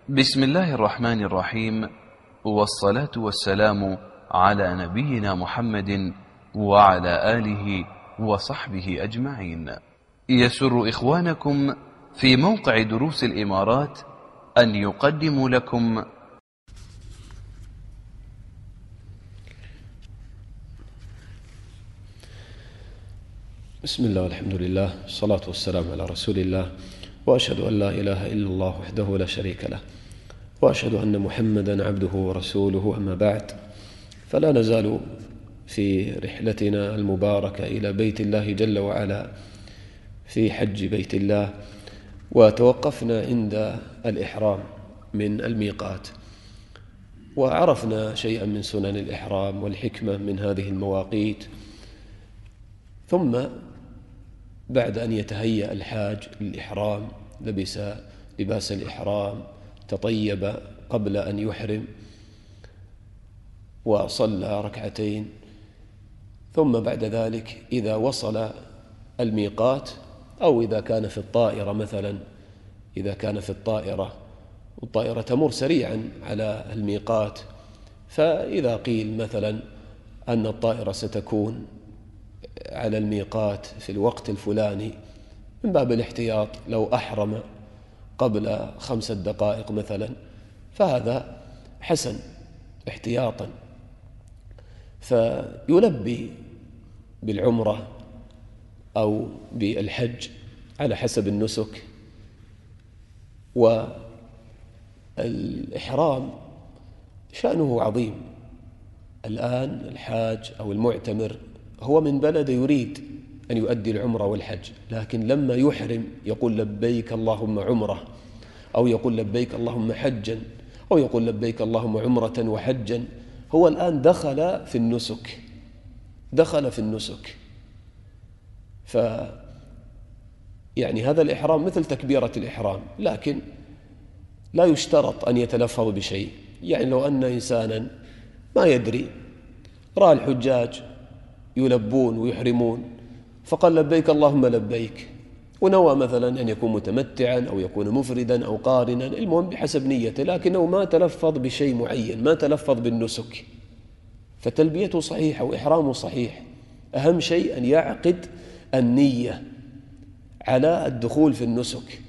بسم الله الرحمن الرحيم، والصلاة والسلام على نبينا محمد وعلى آله وصحبه أجمعين. يسر إخوانكم في موقع دروس الإمارات أن يقدموا لكم بسم الله والحمد لله، الصلاة والسلام على رسول الله، وأشهد أن لا إله إلا الله وحده لا شريك له، وأشهد أن محمدا عبده ورسوله. أما بعد، فلا نزال في رحلتنا المباركة إلى بيت الله جل وعلا في حج بيت الله، وتوقفنا عند الإحرام من الميقات، وعرفنا شيئا من سنن الإحرام والحكمة من هذه المواقيت. ثم بعد أن يتهيأ الحاج للإحرام لبس لباس الإحرام، تطيب قبل أن يحرم، وصلى ركعتين. ثم بعد ذلك إذا وصل الميقات، أو إذا كان في الطائرة مثلا، إذا كان في الطائرة والطائرة تمر سريعا على الميقات، فإذا قيل مثلا أن الطائرة ستكون على الميقات في الوقت الفلاني، من باب الاحتياط لو أحرم قبل 5 دقائق مثلا، فهذا حسن احتياطا، فيلبي بالعمرة أو بالحج على حسب النسك. والإحرام شأنه عظيم. الآن الحاج أو المعتمر هو من بلد يريد أن يؤدي العمرة والحج، لكن لما يحرم يقول لبيك اللهم عمرة، أو يقول لبيك اللهم حجا، أو يقول لبيك اللهم عمرة وحجا. هو الآن دخل في النسك، دخل في النسك. يعني هذا الإحرام مثل تكبيرة الإحرام، لكن لا يشترط أن يتلفظ بشيء. يعني لو أن إنسانا ما يدري، رأى الحجاج يلبون ويحرمون فقال لبيك اللهم لبيك، ونوى مثلا أن يكون متمتعا أو يكون مفردا أو قارنا، المهم بحسب نيته، لكنه ما تلفظ بشيء معين، ما تلفظ بالنسك، فتلبيته صحيحة وإحرامه صحيح. أهم شيء أن يعقد النية على الدخول في النسك.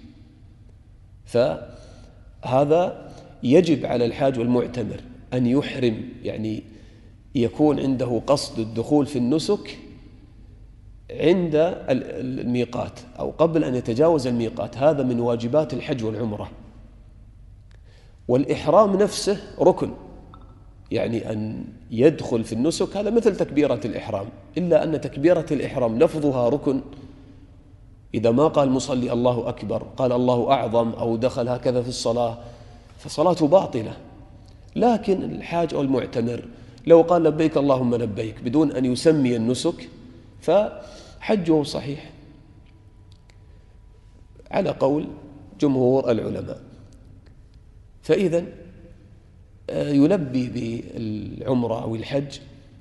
فهذا يجب على الحاج والمعتمر أن يحرم، يعني يكون عنده قصد الدخول في النسك عند الميقات أو قبل أن يتجاوز الميقات. هذا من واجبات الحج والعمرة. والإحرام نفسه ركن، يعني أن يدخل في النسك هذا مثل تكبيرة الإحرام، إلا أن تكبيرة الإحرام لفظها ركن. إذا ما قال مصلي الله أكبر، قال الله أعظم، أو دخل هكذا في الصلاة، فصلاته باطلة. لكن الحاج أو المعتمر لو قال لبيك اللهم لبيك بدون أن يسمي النسك فحجه صحيح على قول جمهور العلماء. فإذا يلبي بالعمرة أو الحج.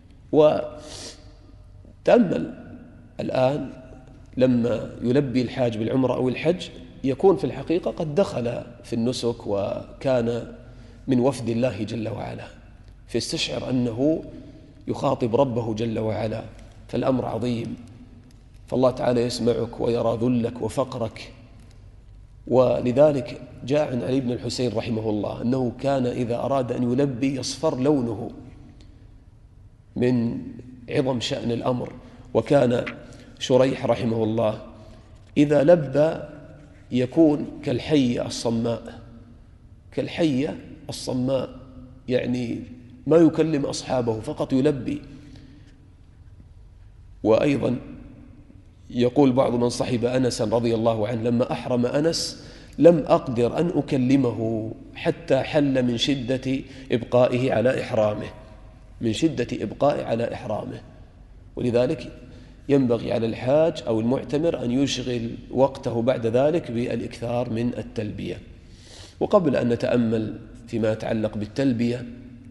وتأمل الآن لما يلبي الحاج بالعمرة أو الحج يكون في الحقيقة قد دخل في النسك وكان من وفد الله جل وعلا، فيستشعر أنه يخاطب ربه جل وعلا، فالأمر عظيم. فالله تعالى يسمعك ويرى ذلك وفقرك. ولذلك جاء عن علي بن الحسين رحمه الله أنه كان إذا أراد أن يلبي يصفر لونه من عظم شأن الأمر. وكان شريح رحمه الله إذا لبى يكون كالحية الصماء، كالحية الصماء، يعني ما يكلم أصحابه، فقط يلبي. وأيضا يقول بعض من صحب أنس رضي الله عنه لما أحرم أنس لم أقدر أن أكلمه حتى حل من شدة إبقائه على إحرامه، من شدة إبقائه على إحرامه. ولذلك ينبغي على الحاج أو المعتمر أن يشغل وقته بعد ذلك بالإكثار من التلبية. وقبل أن نتأمل فيما يتعلق بالتلبية،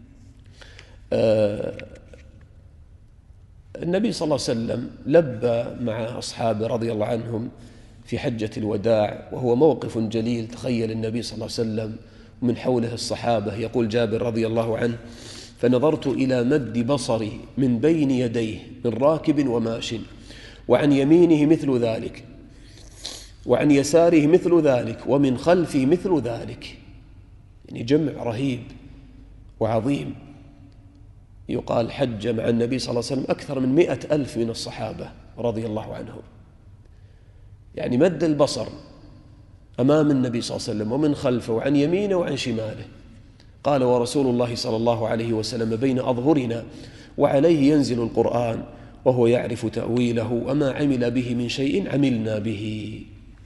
النبي صلى الله عليه وسلم لبى مع أصحابه رضي الله عنهم في حجة الوداع، وهو موقف جليل. تخيل النبي صلى الله عليه وسلم من حوله الصحابة. يقول جابر رضي الله عنه: فنظرت إلى مد بصري من بين يديه من راكب وماش، وعن يمينه مثل ذلك، وعن يساره مثل ذلك، ومن خلفه مثل ذلك. يعني جمع رهيب وعظيم. يقال حج مع النبي صلى الله عليه وسلم أكثر من 100,000 من الصحابة رضي الله عنهم. يعني مد البصر أمام النبي صلى الله عليه وسلم ومن خلفه وعن يمينه وعن شماله. قال: ورسول الله صلى الله عليه وسلم بين أظهرنا، وعليه ينزل القرآن، وهو يعرف تأويله، وما عمل به من شيء عملنا به.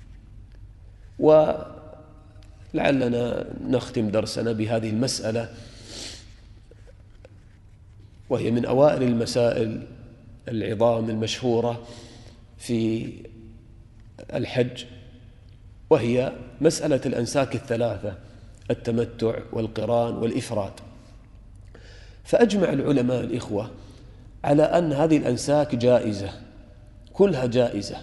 ولعلنا نختم درسنا بهذه المسألة، وهي من أوائل المسائل العظام المشهورة في الحج، وهي مسألة الأنساك الثلاثة: التمتع والقران والإفراد. فأجمع العلماء الإخوة على أن هذه الأنساك جائزة، كلها جائزة،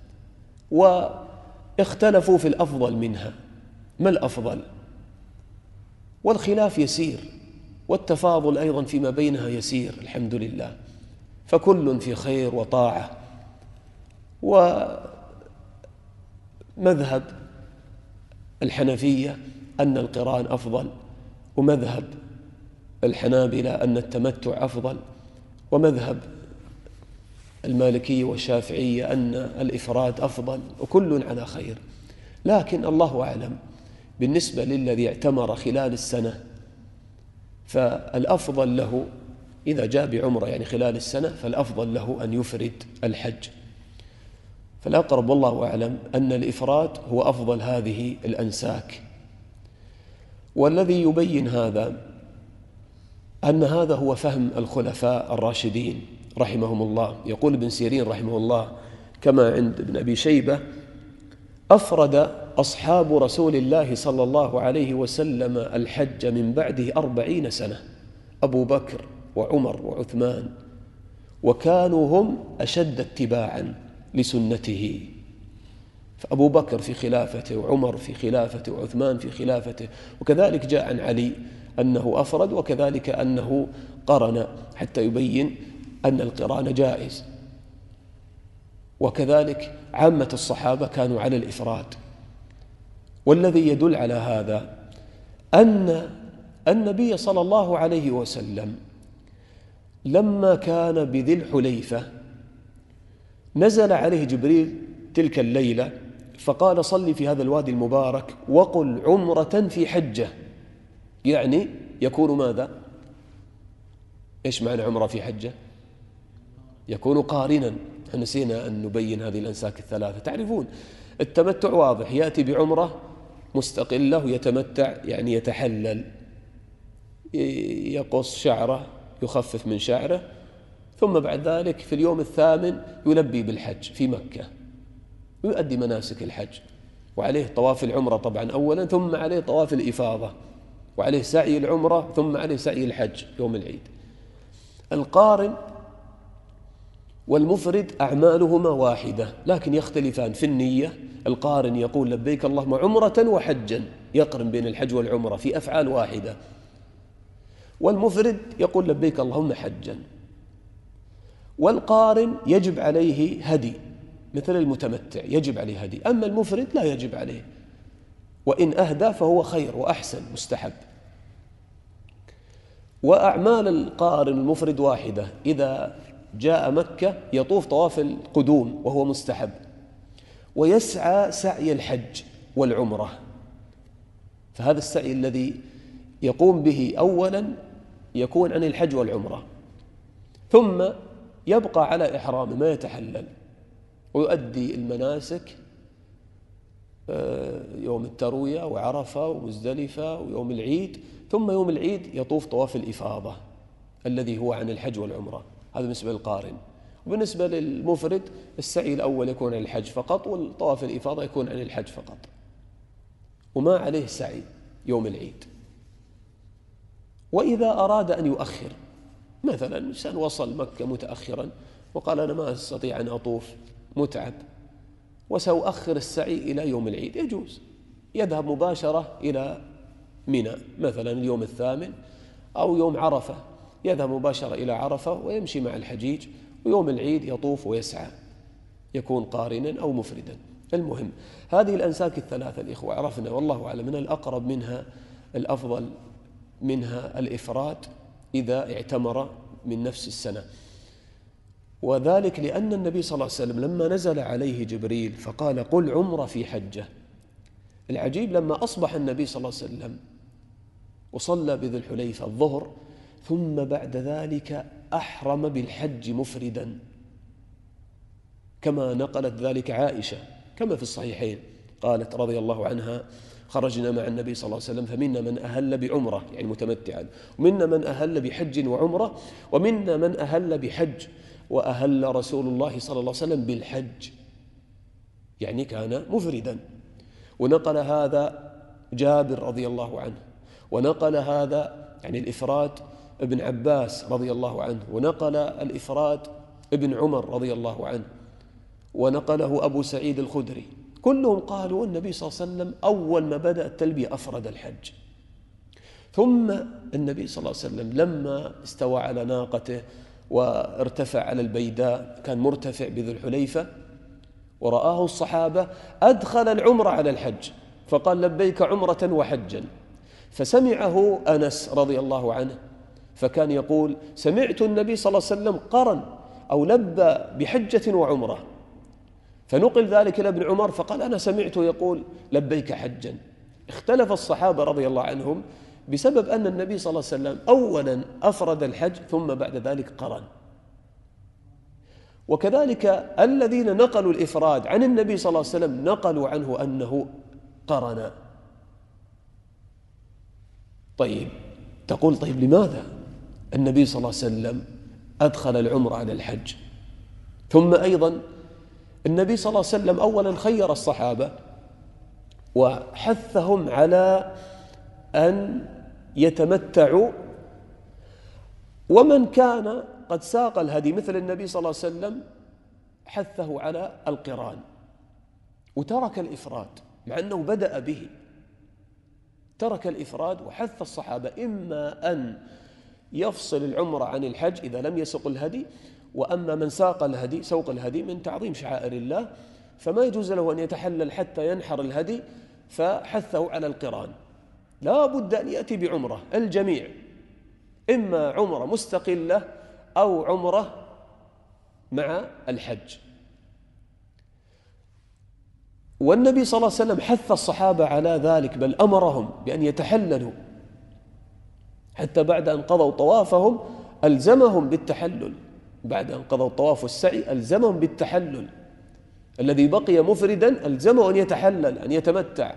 واختلفوا في الأفضل منها. ما الأفضل؟ والخلاف يسير، والتفاضل أيضا فيما بينها يسير، الحمد لله، فكل في خير وطاعة. ومذهب الحنفية أن القران أفضل، ومذهب الحنابلة أن التمتع أفضل، ومذهب المالكية والشافعية أن الإفراد أفضل، وكل على خير. لكن الله أعلم بالنسبة للذي اعتمر خلال السنة، فالأفضل له إذا جاء بعمرة يعني خلال السنة، فالأفضل له أن يفرد الحج. فالأقرب والله أعلم أن الإفراد هو أفضل هذه الأنساك. والذي يبين هذا أن هذا هو فهم الخلفاء الراشدين رحمهم الله. يقول ابن سيرين رحمه الله كما عند ابن أبي شيبة: أفرد أصحاب رسول الله صلى الله عليه وسلم الحج من بعده 40 سنة، أبو بكر وعمر وعثمان، وكانوا هم أشد اتباعا لسنته. فأبو بكر في خلافته، وعمر في خلافته، وعثمان في خلافته. وكذلك جاء عن علي أنه أفرد، وكذلك أنه قرن، حتى يبين أن القران جائز. وكذلك عامة الصحابة كانوا على الإفراد. والذي يدل على هذا أن النبي صلى الله عليه وسلم لما كان بذي الحليفة نزل عليه جبريل تلك الليلة فقال: صلي في هذا الوادي المبارك وقل عمرة في حجة. يعني يكون ماذا؟ إيش معنى عمرة في حجة؟ يكون قارنا. نسينا أن نبين هذه الأنساك الثلاثة. تعرفون التمتع واضح، يأتي بعمرة مستقلة ويتمتع، يعني يتحلل، يقص شعره، يخفف من شعره، ثم بعد ذلك في اليوم الثامن يلبي بالحج في مكة ويؤدي مناسك الحج، وعليه طواف العمرة طبعا أولا، ثم عليه طواف الإفاضة، وعليه سعي العمرة، ثم عليه سعي الحج يوم العيد. القارن والمفرد أعمالهما واحدة لكن يختلفان في النية. القارن يقول: لبيك اللهم عمرة وحجا، يقرن بين الحج والعمرة في أفعال واحدة. والمفرد يقول: لبيك اللهم حجا. والقارن يجب عليه هدي مثل المتمتع، يجب عليه هدي. أما المفرد لا يجب عليه، وإن أهدى فهو خير وأحسن، مستحب. وأعمال القارن المفرد واحدة: إذا جاء مكة يطوف طواف القدوم وهو مستحب، ويسعى سعي الحج والعمرة. فهذا السعي الذي يقوم به أولا يكون عن الحج والعمرة، ثم يبقى على إحرامه ما يتحلل، ويؤدي المناسك يوم التروية وعرفة ومزدلفة ويوم العيد، ثم يوم العيد يطوف طواف الإفاضة الذي هو عن الحج والعمرة. هذا بالنسبة للقارن. وبالنسبة للمفرد السعي الأول يكون عن الحج فقط، والطواف الإفاضة يكون عن الحج فقط، وما عليه سعي يوم العيد. وإذا أراد أن يؤخر، مثلا إنسان وصل مكة متأخرا وقال: أنا ما أستطيع أن أطوف، متعب، وسأؤخر السعي إلى يوم العيد، يجوز، يذهب مباشرة إلى منى مثلا اليوم 8 أو يوم عرفة، يذهب مباشرة إلى عرفة ويمشي مع الحجيج، ويوم العيد يطوف ويسعى، يكون قارنا أو مفردا. المهم هذه الأنساك الثلاثة الإخوة عرفنا والله أعلم من الأقرب منها الأفضل منها الإفراد إذا اعتمر من نفس السنة، وذلك لأن النبي صلى الله عليه وسلم لما نزل عليه جبريل فقال قل عمرة في حجة. العجيب لما أصبح النبي صلى الله عليه وسلم وصلى بذي الحليفة الظهر، ثم بعد ذلك أحرم بالحج مفردا، كما نقلت ذلك عائشة كما في الصحيحين، قالت رضي الله عنها خرجنا مع النبي صلى الله عليه وسلم فمنا من أهل بعمرة يعني متمتعا، ومنا من أهل بحج وعمرة، ومنا من أهل بحج وأهل رسول الله صلى الله عليه وسلم بالحج، يعني كان مفردا. ونقل هذا جابر رضي الله عنه، ونقل هذا يعني الإفراد ابن عباس رضي الله عنه، ونقل الإفراد ابن عمر رضي الله عنه، ونقله أبو سعيد الخدري، كلهم قالوا النبي صلى الله عليه وسلم أول ما بدأ التلبية أفرد الحج. ثم النبي صلى الله عليه وسلم لما استوى على ناقته وارتفع على البيداء، كان مرتفع بذي الحليفة، ورآه الصحابة أدخل العمرة على الحج فقال لبيك عمرة وحجا، فسمعه أنس رضي الله عنه فكان يقول سمعت النبي صلى الله عليه وسلم قرن أو لبى بحجة وعمرة، فنقل ذلك إلى ابن عمر فقال أنا سمعته يقول لبيك حجا. اختلف الصحابة رضي الله عنهم بسبب أن النبي صلى الله عليه وسلم أولا أفرد الحج ثم بعد ذلك قرن. وكذلك الذين نقلوا الإفراد عن النبي صلى الله عليه وسلم نقلوا عنه أنه قرن. طيب تقول طيب لماذا النبي صلى الله عليه وسلم أدخل العمرة على الحج؟ ثم أيضا النبي صلى الله عليه وسلم أولا خير الصحابة وحثهم على أن يتمتعوا، ومن كان قد ساق الهدي مثل النبي صلى الله عليه وسلم حثه على القران وترك الإفراد، مع أنه بدأ به ترك الإفراد وحث الصحابة إما أن يفصل العمرة عن الحج إذا لم يسق الهدي، وأما من ساق الهدي سوق الهدي من تعظيم شعائر الله فما يجوز له أن يتحلل حتى ينحر الهدي، فحثه على القران. لا بد أن يأتي بعمرة الجميع، إما عمرة مستقلة أو عمرة مع الحج. والنبي صلى الله عليه وسلم حث الصحابة على ذلك، بل أمرهم بأن يتحللوا، حتى بعد أن قضوا طوافهم ألزمهم بالتحلل، بعد أن قضوا الطواف والسعي ألزمهم بالتحلل، الذي بقي مفردا ألزمه أن يتحلل أن يتمتع.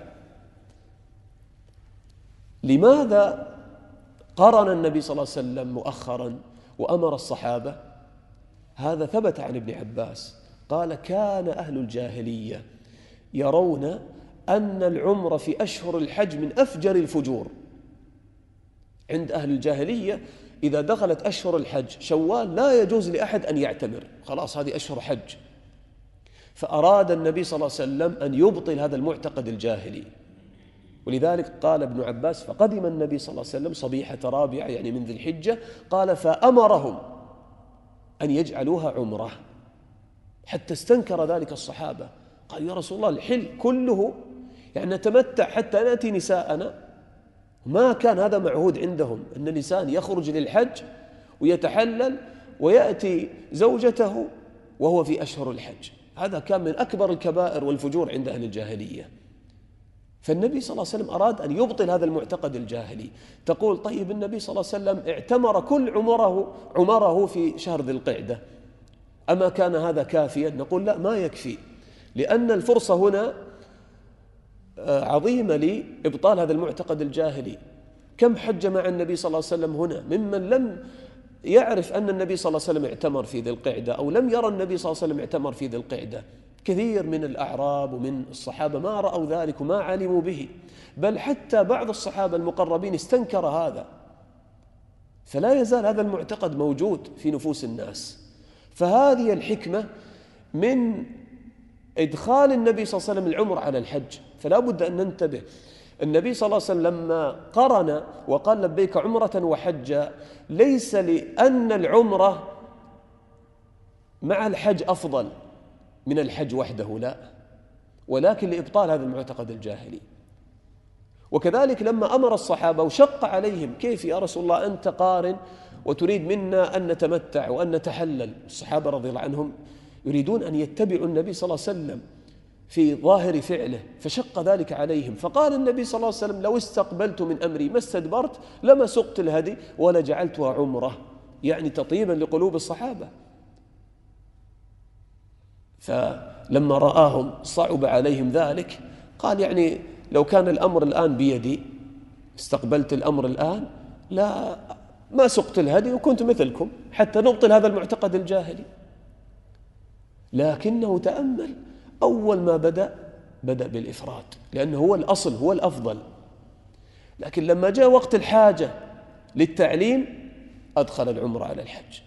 لماذا قرن النبي صلى الله عليه وسلم مؤخرا وأمر الصحابة؟ هذا ثبت عن ابن عباس قال كان أهل الجاهلية يرون أن العمر في أشهر الحج من أفجر الفجور. عند أهل الجاهلية إذا دخلت أشهر الحج شوال لا يجوز لأحد أن يعتمر، خلاص هذه أشهر حج. فأراد النبي صلى الله عليه وسلم أن يبطل هذا المعتقد الجاهلي، ولذلك قال ابن عباس فقدم النبي صلى الله عليه وسلم صبيحة رابعة يعني من ذي الحجة، قال فأمرهم أن يجعلوها عمرة، حتى استنكر ذلك الصحابة، قال يا رسول الله الحل كله يعني نتمتع حتى نأتي نساءنا. ما كان هذا معهود عندهم أن الإنسان يخرج للحج ويتحلل ويأتي زوجته وهو في أشهر الحج، هذا كان من أكبر الكبائر والفجور عند أهل الجاهلية. فالنبي صلى الله عليه وسلم أراد أن يبطل هذا المعتقد الجاهلي. تقول طيب النبي صلى الله عليه وسلم اعتمر كل عمره في شهر ذي القعدة، أما كان هذا كافيا؟ نقول لا، ما يكفي، لأن الفرصة هنا عظيمة لإبطال هذا المعتقد الجاهلي. كم حج مع النبي صلى الله عليه وسلم هنا ممن لم يعرف أن النبي صلى الله عليه وسلم اعتمر في ذي القعدة، أو لم يرى النبي صلى الله عليه وسلم اعتمر في ذي القعدة. كثير من الأعراب ومن الصحابة ما رأوا ذلك وما علموا به، بل حتى بعض الصحابة المقربين استنكر هذا. فلا يزال هذا المعتقد موجود في نفوس الناس. فهذه الحكمة من إدخال النبي صلى الله عليه وسلم العمر على الحج، فلا بد أن ننتبه. النبي صلى الله عليه وسلم لما قرن وقال لبيك عمرة وحجا ليس لأن العمرة مع الحج أفضل من الحج وحده، لا، ولكن لإبطال هذا المعتقد الجاهلي. وكذلك لما أمر الصحابة وشق عليهم، كيف يا رسول الله أنت قارن وتريد منا أن نتمتع وأن نتحلل؟ الصحابة رضي الله عنهم يريدون أن يتبعوا النبي صلى الله عليه وسلم في ظاهر فعله، فشق ذلك عليهم. فقال النبي صلى الله عليه وسلم لو استقبلت من أمري ما استدبرت لما سقت الهدي ولا جعلتها عمرة، يعني تطيبا لقلوب الصحابة. فلما رآهم صعب عليهم ذلك قال يعني لو كان الأمر الآن بيدي، استقبلت الأمر الآن، لا ما سقت الهدي وكنت مثلكم حتى نبطل هذا المعتقد الجاهلي. لكنه تأمل، أول ما بدأ بالإفراد لأنه هو الأصل، هو الأفضل. لكن لما جاء وقت الحاجة للتعليم أدخل العمرة على الحج.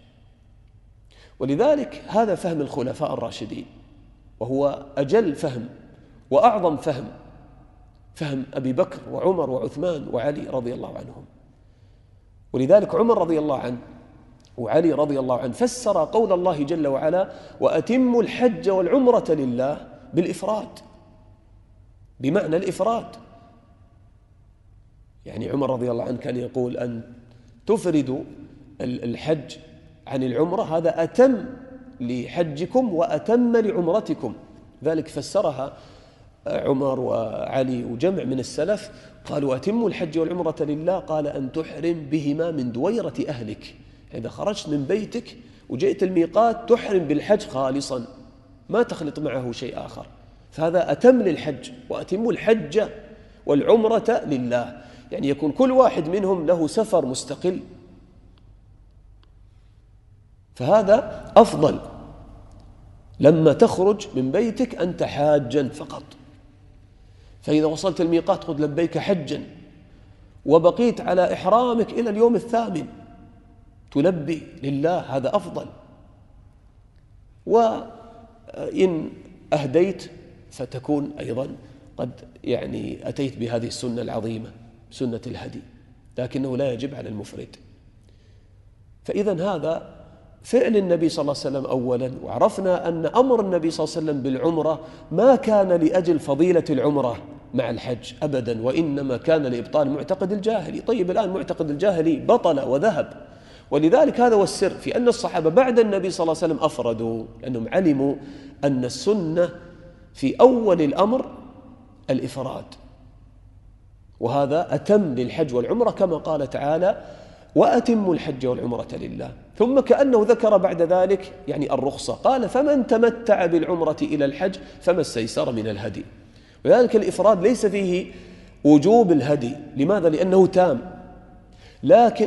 ولذلك هذا فهم الخلفاء الراشدين، وهو أجل فهم وأعظم فهم أبي بكر وعمر وعثمان وعلي رضي الله عنهم. ولذلك عمر رضي الله عنه وعلي رضي الله عنه فسر قول الله جل وعلا وأتموا الحج والعمرة لله بالإفراد، بمعنى الإفراد. يعني عمر رضي الله عنه كان يقول أن تفردوا الحج عن العمرة، هذا أتم لحجكم وأتم لعمرتكم. ذلك فسرها عمر وعلي وجمع من السلف، قالوا أتموا الحج والعمرة لله، قال أن تحرم بهما من دويرة أهلك. إذا خرجت من بيتك وجئت الميقات تحرم بالحج خالصا، ما تخلط معه شيء آخر، فهذا أتم للحج. وأتموا الحج والعمرة لله، يعني يكون كل واحد منهم له سفر مستقل، فهذا أفضل. لما تخرج من بيتك أنت حاجا فقط، فإذا وصلت الميقات قد لبيك حجا، وبقيت على إحرامك إلى اليوم الثامن تلبي لله، هذا أفضل. وإن أهديت فتكون أيضا قد يعني أتيت بهذه السنة العظيمة، سنة الهدي، لكنه لا يجب على المفرد. فإذا هذا فعل النبي صلى الله عليه وسلم أولا، وعرفنا أن أمر النبي صلى الله عليه وسلم بالعمرة ما كان لأجل فضيلة العمرة مع الحج أبدا، وإنما كان لإبطال معتقد الجاهلي. طيب الآن معتقد الجاهلي بطل وذهب، ولذلك هذا هو السر في أن الصحابة بعد النبي صلى الله عليه وسلم أفردوا، لأنهم علموا أن السنة في أول الأمر الإفراد، وهذا أتم للحج والعمرة كما قال تعالى وأتموا الحج والعمرة لله. ثم كأنه ذكر بعد ذلك يعني الرخصة، قال فمن تمتع بالعمرة إلى الحج فما استيسر من الهدي. ولذلك الإفراد ليس فيه وجوب الهدي، لماذا؟ لأنه تام. لكن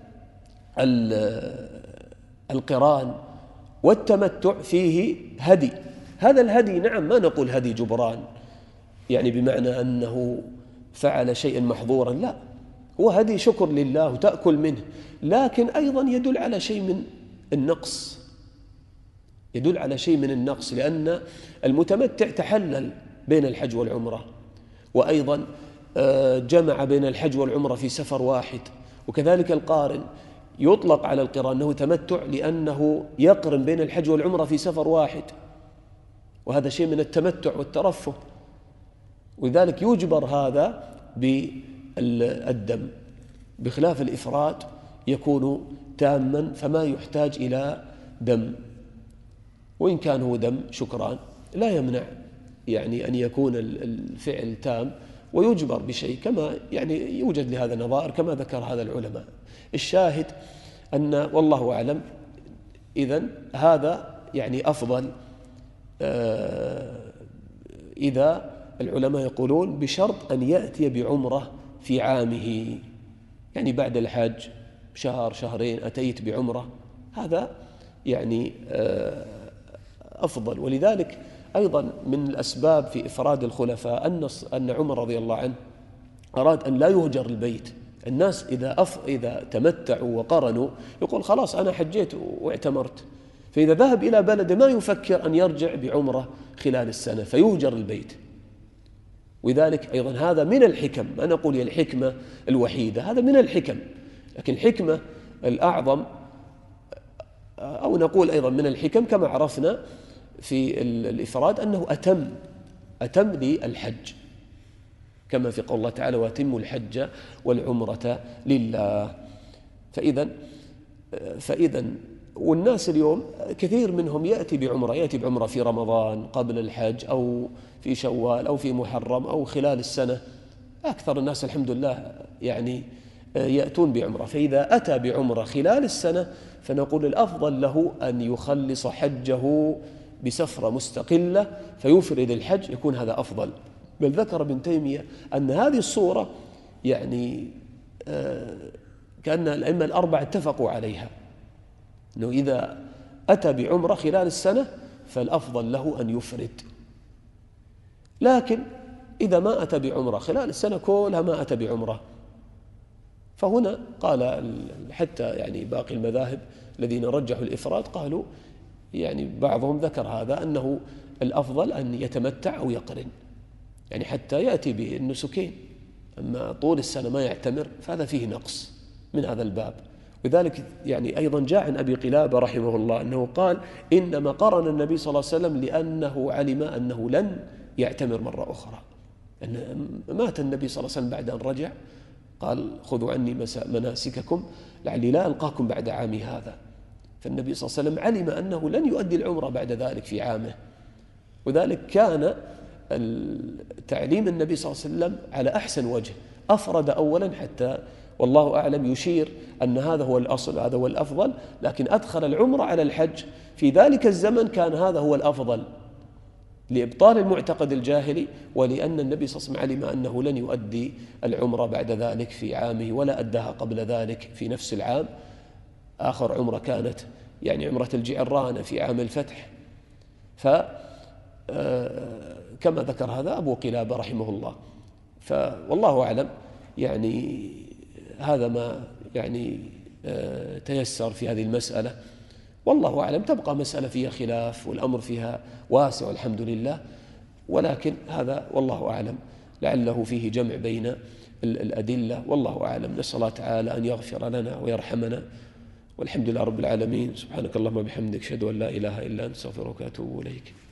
القران والتمتع فيه هدي، هذا الهدي نعم ما نقول هدي جبران يعني بمعنى أنه فعل شيئا محظورا، لا، هو هدي شكر لله وتأكل منه، لكن أيضا يدل على شيء من النقص، يدل على شيء من النقص، لأن المتمتع تحلل بين الحج والعمرة، وأيضا جمع بين الحج والعمرة في سفر واحد. وكذلك القارن يطلق على القران أنه تمتع لأنه يقرن بين الحج والعمرة في سفر واحد، وهذا شيء من التمتع والترفه، ولذلك يجبر هذا بالدم، بخلاف الإفراد يكون تاما فما يحتاج إلى دم، وإن كان هو دم شكران لا يمنع يعني أن يكون الفعل تام ويجبر بشيء، كما يعني يوجد لهذا نظائر كما ذكر هذا العلماء. الشاهد أن والله أعلم إذن هذا يعني أفضل إذا العلماء يقولون بشرط أن يأتي بعمرة في عامه، يعني بعد الحج شهر شهرين أتيت بعمرة، هذا يعني أفضل. ولذلك أيضا من الأسباب في إفراد الخلفاء أن عمر رضي الله عنه أراد أن لا يهجر البيت. الناس إذا تمتعوا وقرنوا يقول خلاص أنا حجيت واعتمرت، فإذا ذهب إلى بلد ما يفكر أن يرجع بعمرة خلال السنة فيهجر البيت. ولذلك أيضا هذا من الحكم، ما نقول هي الحكمة الوحيدة، هذا من الحكم، لكن الحكمة الأعظم أو نقول أيضا من الحكم كما عرفنا في الإفراد أنه أتم للحج، كما في قول الله تعالى وأتموا الحج والعمرة لله. فإذا والناس اليوم كثير منهم يأتي بعمرة في رمضان قبل الحج أو في شوال أو في محرم أو خلال السنة. أكثر الناس الحمد لله يعني يأتون بعمرة، فإذا أتى بعمرة خلال السنة فنقول الأفضل له أن يخلص حجه بسفرة مستقلة فيفرد الحج، يكون هذا أفضل. بل ذكر ابن تيمية أن هذه الصورة يعني كأن الأئمة الأربعة اتفقوا عليها، أنه إذا أتى بعمرة خلال السنة فالأفضل له أن يفرد. لكن إذا ما أتى بعمرة خلال السنة كلها ما أتى بعمرة، فهنا قال حتى يعني باقي المذاهب الذين رجحوا الإفراد قالوا يعني بعضهم ذكر هذا أنه الأفضل أن يتمتع أو يقرن، يعني حتى يأتي بالنسكين. أما طول السنة ما يعتمر فهذا فيه نقص من هذا الباب. وذلك يعني أيضا جاء عن أبي قلابة رحمه الله أنه قال إنما قرن النبي صلى الله عليه وسلم لأنه علم أنه لن يعتمر مرة أخرى، أن مات النبي صلى الله عليه وسلم بعد أن رجع قال خذوا عني مناسككم لعلي لا ألقاكم بعد عامي هذا. فالنبي صلى الله عليه وسلم علم أنه لن يؤدي العمرة بعد ذلك في عامه، وذلك كان تعليم النبي صلى الله عليه وسلم على أحسن وجه. أفرد أولا حتى والله أعلم يشير أن هذا هو الأصل، هذا هو الأفضل، لكن أدخل العمرة على الحج. في ذلك الزمن كان هذا هو الأفضل لإبطال المعتقد الجاهلي، ولأن النبي صلى الله عليه وسلم علم أنه لن يؤدي العمرة بعد ذلك في عامه ولا أداها قبل ذلك في نفس العام. آخر عمرة كانت يعني عمرة الجعرانة في عام الفتح. كما ذكر هذا أبو قلابة رحمه الله. والله أعلم يعني هذا ما يعني تيسر في هذه المسألة، والله أعلم. تبقى مسألة فيها خلاف والأمر فيها واسع والحمد لله، ولكن هذا والله أعلم لعله فيه جمع بين الأدلة، والله أعلم. نسأل الله تعالى أن يغفر لنا ويرحمنا، والحمد لله رب العالمين. سبحانك اللهم وبحمدك أشهد أن لا إله إلا أنت أستغفرك وأتوب إليك.